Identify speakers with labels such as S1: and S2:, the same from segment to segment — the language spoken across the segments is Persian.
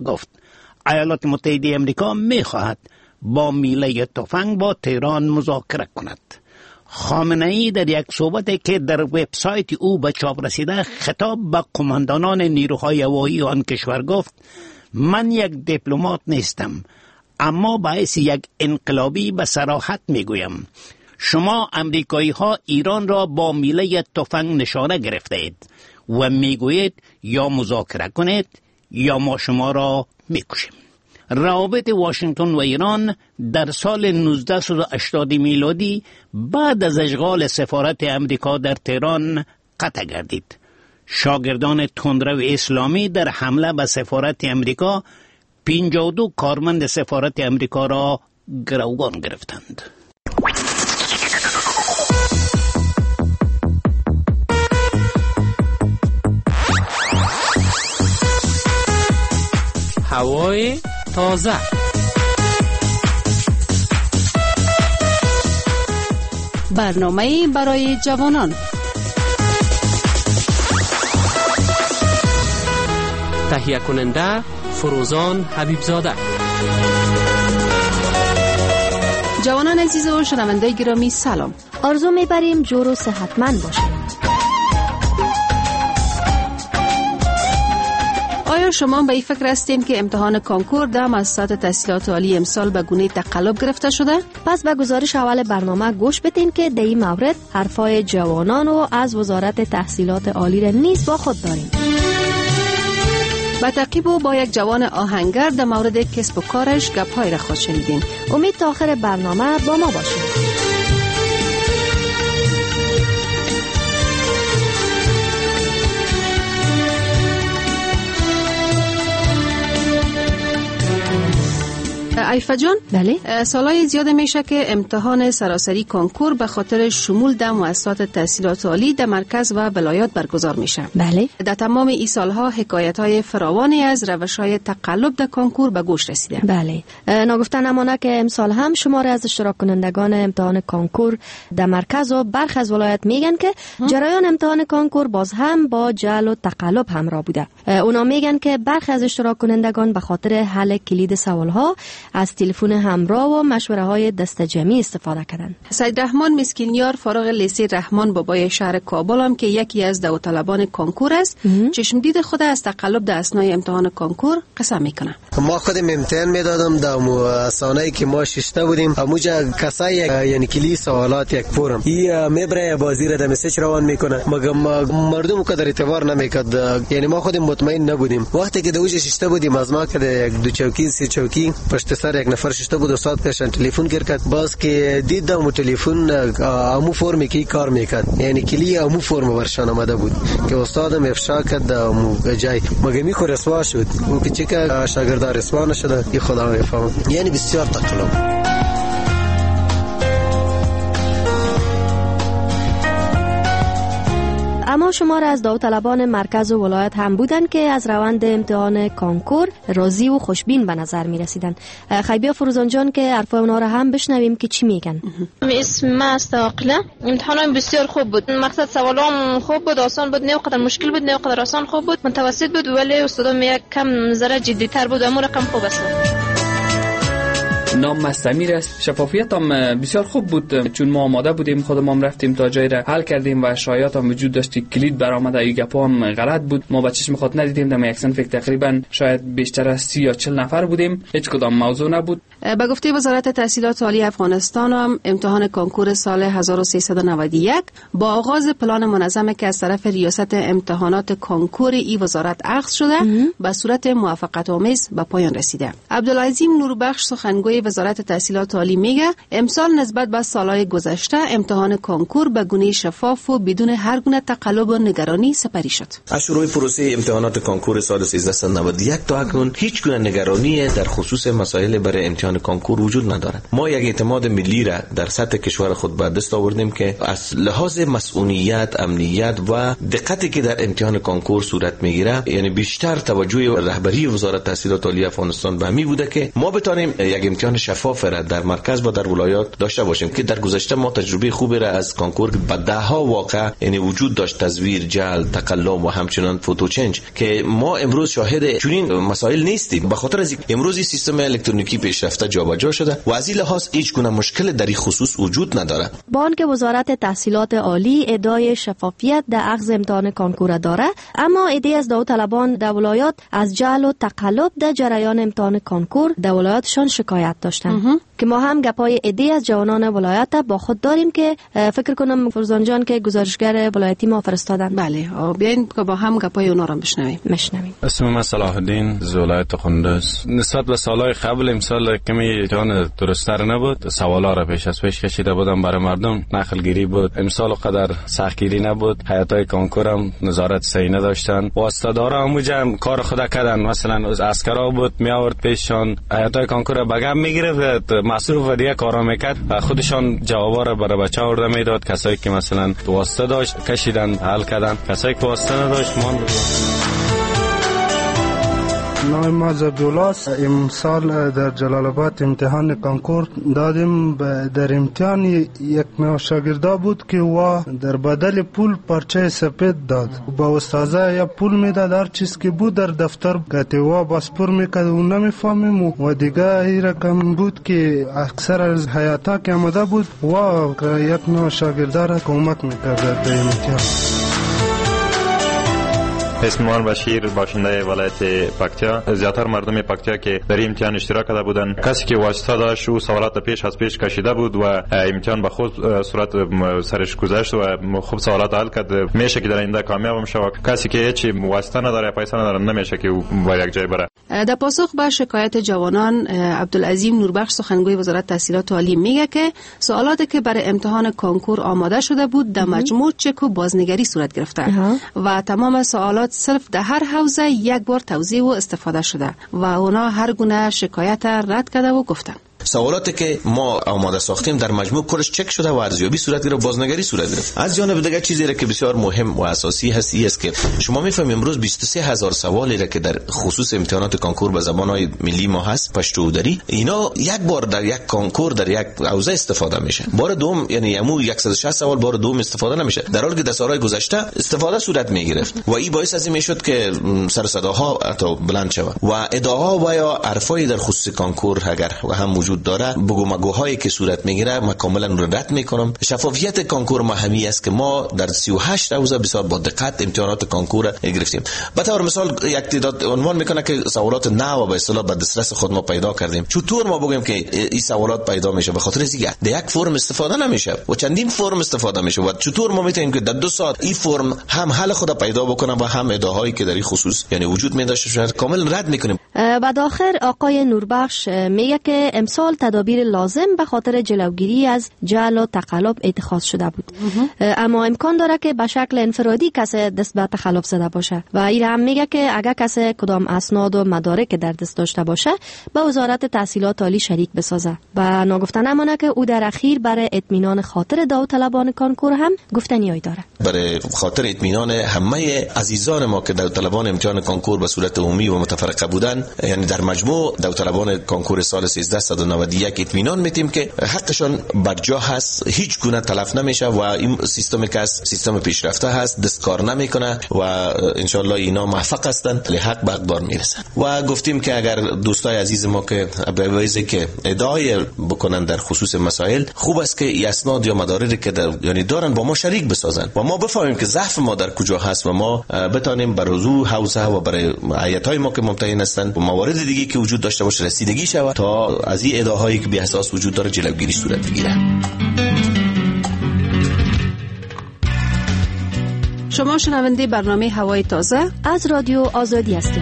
S1: گفت ایالات متحده امریکا می‌خواهد با میله تفنگ با تهران مذاکره کند. خامنه‌ای در یک صحبتی که در وبسایت او به چاپ رسیده خطاب به قماندانان نیروهای هوایی آن کشور گفت من یک دیپلمات نیستم، اما با حیث یک انقلابی به صراحت میگویم شما امریکایی ها ایران را با میله تفنگ نشانه گرفته اید و میگویید یا مذاکره کنید یا ما شما را میکشیم. روابط واشنگتن و ایران در سال 1980 میلادی بعد از اشغال سفارت امریکا در تهران قطع گردید. شاگردان تندرو اسلامی در حمله به سفارت امریکا 52 کارمند سفارت امریکا را گروگان گرفتند.
S2: هوای تازه.
S3: برنامه برای جوانان.
S2: تهیه کننده فروزان حبیبزاده.
S3: جوانان عزیز و شنونده گرامی سلام.
S4: آرزو میبریم جور و صحتمند باشید.
S3: آیا شما به این فکر هستین که امتحان کنکور در مؤسسات تحصیلات عالی امسال به گونه تقلب گرفته شده؟
S4: پس به گزارش اول برنامه گوش بدین که در این مورد حرفای جوانان و از وزارت تحصیلات عالی را نیز با خود داریم.
S3: با تعقیب و با یک جوان آهنگر در مورد کسب و کارش گپ‌های را خود شنیدین.
S4: امید تا آخر برنامه با ما باشید.
S3: عیفه جان،
S4: بله،
S3: سالهای زیاد میشه که امتحان سراسری کنکور به خاطر شمول در مؤسسات تحصیلات عالی در مرکز و ولایات برگزار میشه.
S4: بله،
S3: در تمام این سالها حکایت‌های فراوانی از روش‌های تقلب در کنکور به گوش رسیده.
S4: بله، ناگفته نمانه که امسال هم شمار از اشتراک کنندگان امتحان کنکور در مرکز و برخی از ولایات میگن که جریان امتحان کنکور باز هم با جعل و تقلب همراه بوده. اونا میگن که برخی از اشتراک کنندگان به خاطر حل کلید سوالها از تلفن همراه و مشوره های دست جمعی استفاده کردن.
S3: سید رحمان مسکینیار فارغ لیسه رحمان بابای شهر کابل هم که یکی از داوطلبان کنکور است، چشم دید خود از تقلب در اثنای امتحان کنکور قسم میکنه.
S5: ما خودم امتحان میدادم در سانه‌ای که ما ششته بودیم، همونجا کسای یعنی کلی سوالات یک فورم ای میبره بازی را در مسیج روان میکنه، مگر مردم قدر اعتبار نمیکرد. یعنی ما خودم مطمئن نبودیم. وقتی که دوجه ششته بودیم از ما که یک دو چوکی سه چوکی پشت سر یک نفر ششته بود، استاد کشن تلفن کرد، باز که دیدم تلفن امو فرمی که کار میکرد، یعنی کلی امو فرم ورشان آمده بود که استادم افشا کرد امو جای مگه میخور رسوا شد او که چیکار شاگرد رسوا نشده. ای خدا میفهمه، یعنی بسیار تقلب.
S4: اما شمار از داوطلبان مرکز و ولایت هم بودن که از روند امتحان کنکور راضی و خوشبین به نظر می رسیدن. خیبیا فروزان جان که حرفای اونا رو هم بشنویم که چی میگن.
S6: اسم ما استقلا. امتحانم بسیار خوب بود. مقصد سوالام خوب بود، آسان بود، نه قدر مشکل بود، نه قدر آسان خوب بود، متوسط بود، ولی استادم یک کم ذره جدی تر بود، اما رقم خوب است.
S7: نام مستمیر است. شفافیت هم بسیار خوب بود، چون ما آماده بودیم، خودمون رفتیم تا جای را حل کردیم و شایعات هم وجود داشت، کلید برآمده، ای گپا هم غلط بود، ما با چشم خود ندیدیم. در یک صنف تقریبا شاید بیشتر از 30 یا 40 نفر بودیم، هیچ کدام موضوع نبود.
S3: به گفته وزارت تحصیلات عالی افغانستان هم امتحان کنکور سال 1391 با آغاز پلان منظم که از طرف ریاست امتحانات کنکور ای وزارت اخذ شده به صورت موفقیت آمیز به پایان رسیده. عبدالعظیم نوربخش سخنگوی وزارت تحصیلات عالی میگه امسال نسبت به سالهای گذشته امتحان کنکور به گونه شفاف و بدون هر گونه تقلب و نگرانی سپری شد.
S8: از شروع پروسه امتحانات کنکور سال 1391 تا اکنون هیچ گونه نگرانی در خصوص مسائل برای امتحان امتحان کانکور وجود ندارد. ما یک اعتماد ملی را در سطح کشور خود به دست آوردیم که از لحاظ مسئولیت، امنیت و دقتی که در امتحان کانکور صورت میگیره، یعنی بیشتر توجه رهبری وزارت تحصیلات عالی افغانستان به همین بوده که ما بتانیم یک امتحان شفاف را در مرکز و در ولایات داشته باشیم که در گذشته ما تجربه خوبی را از کانکور به ده ها واقع یعنی وجود داشت، تزویر، جعل، تقلب و همچنان فوتوچنج، که ما امروز شاهد چنین مسائل نیستیم به خاطر از امروزی سیستم الکترونیکی پیشرفته جابجا شده و از این لحاظ هیچ گونه مشکل در این خصوص وجود نداره.
S4: با آنکه وزارت تحصیلات عالی ادعای شفافیت در اخذ امتحان کانکور داره، اما ایده از داوطلبان در ولایات از جعل و تقلب در جریان امتحان کانکور در ولایاتشان شکایت داشتند که ما هم گپای ایده از جوانان ولایت با خود داریم که فکر کنم فرزان جان که گزارشگر ولایتی ما فرستادن.
S3: بله، بیاین که با هم گپای اونا رو بشنویم.
S9: اسم من صلاح الدین از ولایت خندس. نسبت به سالهای قبل امسال کمی جان درست‌تر نبود، سوالا را پیش از پیش کشیده بودم برای مردم، نقل گیری بود. امسال قدر سختگیری نبود، هیئت‌های کانکور هم نظارت صحیح نداشتن، واسطه‌دارا همونجا کار خود کردن، مثلا از عسکرا بود می آورد پیششان، هیئت‌های کانکور بگم میگرفت، مصروف و دیگه کارا میکرد و خودشان جوابا را برای بچه آورده میداد. کسایی که مثلا واسطه داشت کشیدن حل کردن، کسایی که واسطه نداشت ماند.
S10: نام ما زبدولاس. امسال در جلال آباد امتحان کانکور دادیم. در امتحان یک نوع شاگردا بود که وا در بدل پول پرچه سفید داد، با استاذه یا پول میداد، هر چیز که بود در دفتر گاته وا باز پر میکرد و نمیفهمیم. و دیگه این رقم بود که اکثر از حیاتا که آمده بود وا یک نوع شاگردا را کمک میکرد در امتحان.
S11: اسم من بشیر، باشنده ولایت پکتیا. زیاتر مردم پکتیا که در امتحان اشتراک کرده بودند، کسی که واسطه داشت او سوالات پیش از پیش کشیده بود و امتحان به خود صورت سرش گذشت و خوب سوالات حل کرد. میشه که در آینده کامیاب بشه. کسی که هیچ واسطه نداره، پیسه نداره، نمیشه که او با یک جای بره.
S3: در پاسخ به شکایت جوانان، عبدالعظیم نوربخش سخنگوی وزارت تحصیلات عالی میگه که سوالاتی که برای امتحان کانکور آماده شده بود در مجموع چک و بازنگری صورت گرفته و تمام سوالات صرف در هر حوزه یک بار توضیح و استفاده شده و اونا هر گونه شکایت رد کرده و گفتن
S8: سوالاتی که ما آماده ساختیم در مجموع کلش چک شده و ارزیابی صورت گرفت، بازنگری صورت گرفت. از جانب دیگه چیزی را که بسیار مهم و اساسی هست است که شما میفهمید امروز 23000 سوالی را که در خصوص امتحانات کانکور به زبان‌های ملی ما هست، پشتو دری، اینا یک بار در یک کانکور در یک حوزه استفاده میشه. بار دوم یعنی امو 160 سوال بار دوم استفاده نمیشه، در حالی که در سال‌های گذشته استفاده صورت میگرفت و این باعث از این میشد که سر صداها حتی بلند شود و ادعاها و یا حرفای در خصوص کانکور اگر هم وجود داره، بگو مگوهایی که صورت میگیره ما کاملا رد میکنم. شفافیت کانکور ما همی است که ما در 38 حوزه بسیار با دقت امتحانات کانکور گرفتیم. به طور مثال یک تعداد عنوان میکنه که سوالات نو به اصطلاح به دسترس خود ما پیدا کردیم. چطور ما بگیم که این سوالات پیدا میشه؟ به خاطر اینکه در یک فرم استفاده نمیشه و چندین فرم استفاده میشه و چطور ما میتونیم که در 2 ساعت این فرم هم حل خود پیدا بکنه و هم ادعاهایی که در این خصوص یعنی وجود میداشته کاملا رد میکنیم.
S4: بعد آخر آقای نوربخش میگه که امسال تدابیر لازم به خاطر جلوگیری از جعل و تقلب اتخاذ شده بود، اما امکان داره که به شکل انفرادی کسی دست به تقلب زده باشه و این هم میگه که اگر کسی کدام اسناد و مدارک در دست داشته باشه به وزارت تحصیلات عالی شریک بسازه. و ناگفته نمانه که او در اخیر برای اطمینان خاطر داوطلبان کانکور هم گفتنیایی داره.
S8: برای خاطر اطمینان همه عزیزان ما که داوطلبان امتحان کانکور به صورت عمومی و متفرقه بودن، یعنی در مجموع داوطلبان کانکور سال 1391 اطمینان میتیم که حقشان برجا هست، هیچ گونه تلف نمیشه و این سیستمی که سیستم پیشرفته هست دستکار نمیکنه و ان شاء الله اینا موفق هستند لحق به اقدار میرسن. و گفتیم که اگر دوستای عزیز ما که به ویژه که ادعای بکنن در خصوص مسائل، خوب است که اسناد یا مدارکی که یعنی دارن با ما شریک بسازن و ما بفهمیم که ضعف ما در کجا هست و ما بتانیم بر موضوع حوزه و برای هیئت‌های ما که ممتحن هستند و موارد دیگه که وجود داشته باشه رسیدگی شود تا از این ادعاهایی که بی اساس وجود داره جلوگیری صورت بگیره.
S3: شما شنونده برنامه هوای تازه
S4: از رادیو آزادی هستید.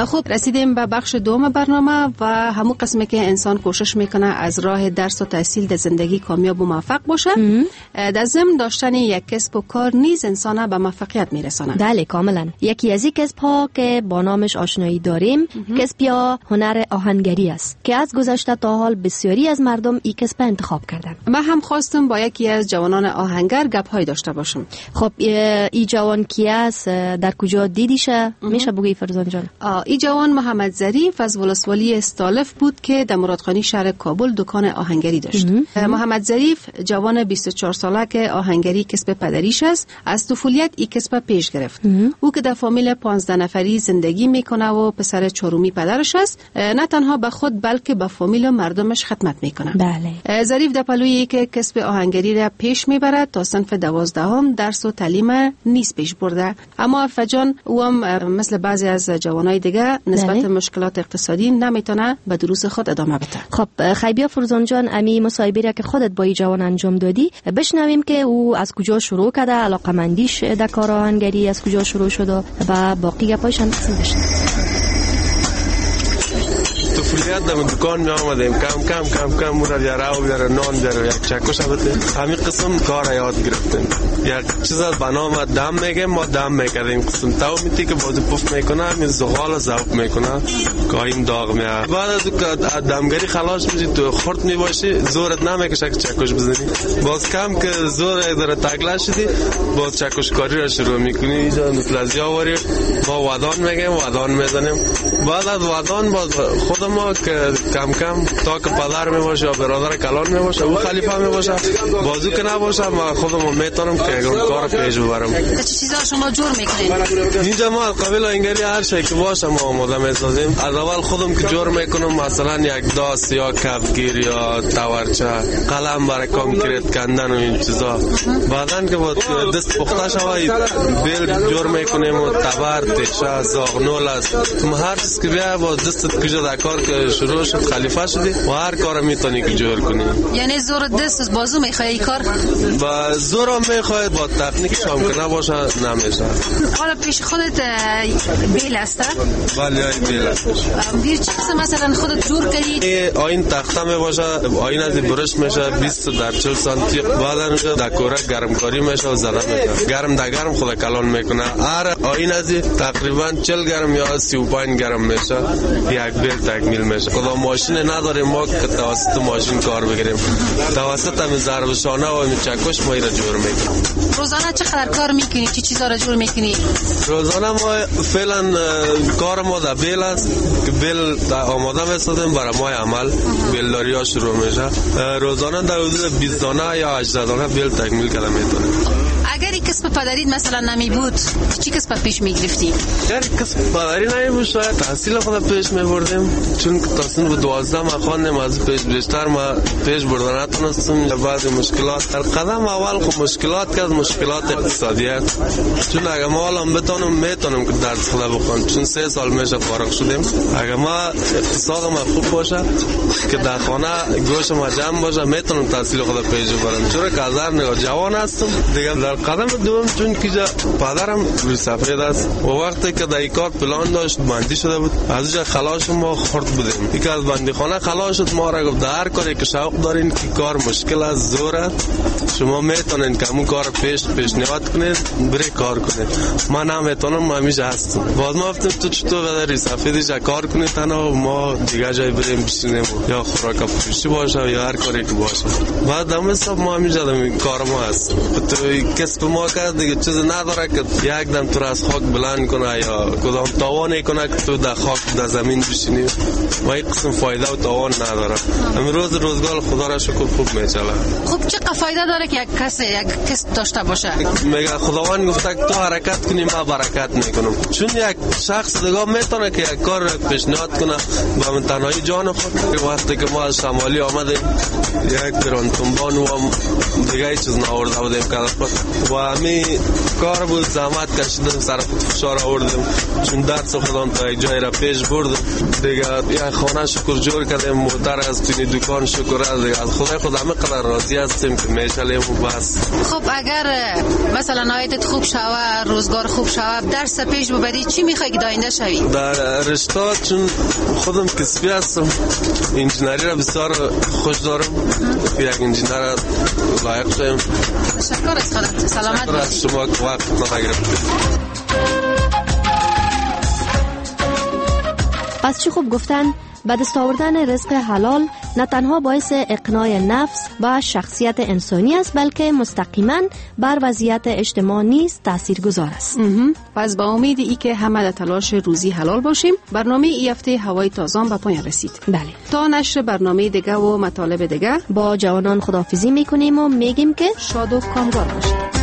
S3: خب رسیدیم به بخش دوم برنامه و همون قسمی که انسان کوشش میکنه از راه درس و تحصیل در زندگی کامیاب و موفق باشه. در ضمن داشتن یک کسب و کار نیز انسان به موفقیت میرسونه.
S4: بله کاملا. یکی از این کسب ها که با نامش آشنایی داریم کسب یا هنر آهنگری است که از گذشته تا حال بسیاری از مردم این کسب انتخاب کردن.
S3: من هم خواستم با یکی از جوانان آهنگر گپ‌های داشته باشم.
S4: خب این جوان کی است؟ در کجا دیدیشه؟ میشه بگی فرزان جان؟
S3: این جوان محمد ظریف از ولسوالی استالف بود که در مرادخانی شهر کابل دکان آهنگری داشت. محمد ظریف جوان 24 ساله که آهنگری کسب پدریش است. از طفولیت این کسب پیش گرفت. او که در فامیل 15 نفری زندگی میکنه و پسر چهارمی پدرش است، نه تنها به خود بلکه به فامیل و مردمش خدمت میکنه.
S4: بله.
S3: ظریف در پلویی که کسب آهنگری را پیش میبرد تا صنف 12 درس و تعلیم نیز پیش برده، اما فجان او هم مثل بعضی از جوانای دیگه نسبت مشکلات اقتصادی نمیتونه به دروس خود ادامه بده.
S4: خب خیبیا فرزان جان، امی مصاحبه را که خودت با این جوان انجام دادی بشنویم که او از کجا شروع کرده، علاقمندیش در کار آهنگری از کجا شروع شده و باقی گپایش هم بشنویم.
S12: طفولیت در دکان می آمدیم کم مرا یارو بیاره نان بیاره یک چکش البته همین قسم کار یاد گرفتیم. یک چیز از بنام دم میگیم ما دم میکردیم قسم تو میتی که بازو پف میکنه همین زغال ذوب میکنه قایم داغ میاد. بعد از دمگری خلاص میشی تو خرد میباشی زورت نمیکشه که چکش بزنی. باز کم که زور داره تگلا شدی باز چکش کاری را شروع میکنی. اینجا مثل آوری ما ودان میگیم ودان میزنیم. بعد از ودان باز خود ما که کم تا که پدر می باشه یا برادر کلان می باشه او خلیفه می باشه بازو که نباشه ما خودم میتونم که اون کار پیش ببرم.
S3: چه چیزا شما جور میکنین؟
S12: اینجا ما قبیل آهنگری هر چیزی که باشه ما آماده میسازیم. از اول خودم که جور میکنم مثلا یک داس یا کفگیر یا تورچه قلم برای کانکریت کندن و این چیزا. بعدن که با دست پخته شوی بیل جور میکنیم و تبر تیشه زاغنول است هر چیز که بیا با دست کجا در کار که شروع شد خلیفه شدی و هر کار میتونی که جور کنی.
S3: یعنی زور دست بازو میخوای کار؟
S12: با زور هم میخوای با تکنیکش هم که نباشه نمیشه.
S3: حالا پیش خودت بیل است؟
S12: بله بیل است.
S3: گیر چی مثلا خودت جور کردی؟
S12: آین تخته میباشه آین از برش میشه 20 در 40 سانتی بعدا اونجا دکوره گرمکاری میشه و زده میشه گرم در گرم خود کلان میکنه. هر آین از تقریبا 40 گرم یا 35 گرم میشه یک بیل تکمیل میشه. خدا ماشین نداریم ما که توسط ماشین کار بگیریم توسط همین ضربشانه و همین چکش ما ایره جور میکنیم.
S3: روزانه چقدر کار میکنی؟ چی چیزا را جور میکنی؟
S12: روزانه ما فعلا کار ما در بیل است که بیل آماده میسازیم برای ما عمل بیلداری ها شروع میشه. روزانه در حدود 20 دانه یا 18 دانه بیل تکمیل کرده میتونه.
S3: اگر این کسب پدرید مثلا نمی بود چی کسب پیش میگرفتی؟
S12: اگر کسب پدری نمی بود شاید تحصیل خود پیش میبردیم چون که تصمیم بود 12 ما خواندیم از پیش بیشتر ما پیش بردن نتونستم. بعضی مشکلات در قدم اول خب مشکلات که از مشکلات اقتصادیت چون اگر ما الان بتونم میتونم که درس خود بخونم چون 3 سال میشه فارغ شدیم. اگر ما اقتصاد ما خوب باشه که در خانه گوش ما جمع باشه میتونم تحصیل خود پیش ببرم. چون که از هر نگاه جوان هستم دیگه. در قدم دوم چون که پدرم روی سفید است و وقتی که در این کار پلان داشت بندی شده بود از اینجا خلاص ما خورد بودیم. یکی از بندی خانه خلاص شد ما را گفت هر کاری که شوق دارین که کار مشکل است زور است شما میتونین که همون کار پیشنهاد کنید بری کار کنید. من نمیتونم همیشه هستم. باز ما گفتیم تو چطور بداری سفیدش کار کنید تنها ما دیگه جای بریم بشینیم یا خوراک فروشی باشه یا هر کاری که باشه. بعد همه حساب ما همیشه این کار ما هست. تو کسب ما کرد دیگه چیز نداره که یک دم تو از خاک بلند کنه یا کدام تاوان کنه که تو در خاک در زمین بشینی و این قسم فایده و تاوان نداره. امروز روزگار خدا را شکر خوب میچله.
S3: خب چقدر فایده داره که یک کس داشته باشه؟
S12: میگه خداوند گفته که تو حرکت کنی من برکت میکنم. چون یک شخص دیگه میتونه که یک کار پیشنهاد کنه با من تنهایی جان خود که وقتی که ما از شمالی آمدیم یک درون تنبان و دیگه چیز نآورده بودیم و همین کار بود زحمت کشیدم سر فشار آوردم چون درس خودم تا یک جایی را پیش بردم دیگه خانه شکر جور کردیم، مدر از توی دکان شکر از خدای خود همه قدر راضی هستیم که میشلیم و بس.
S3: خب اگر مثلا آیدت خوب شوه، روزگار خوب شوه، درس پیش ببری، چی میخوای که داینده شوی؟
S12: در رشته چون خودم کسبی هستم، انجینری را بسیار خوش دارم، یک انجینر لایق شویم.
S3: تشکر از خودت، سلامت باشی.
S12: از شما که وقت نگرفتید.
S4: پس چی خوب گفتن، به دست آوردن رزق حلال نه تنها باعث اقناع نفس و شخصیت انسانی است، بلکه مستقیما بر وضعیت اجتماع نیز تاثیرگذار است.
S3: پس با امید ای که همه در تلاش روزی حلال باشیم، برنامه ای هفته هوای تازه به پایان رسید.
S4: بله.
S3: تا نشر برنامه دیگه و مطالب دیگه
S4: با جوانان خداحافظی میکنیم و میگیم که
S3: شاد و کامگار باشید.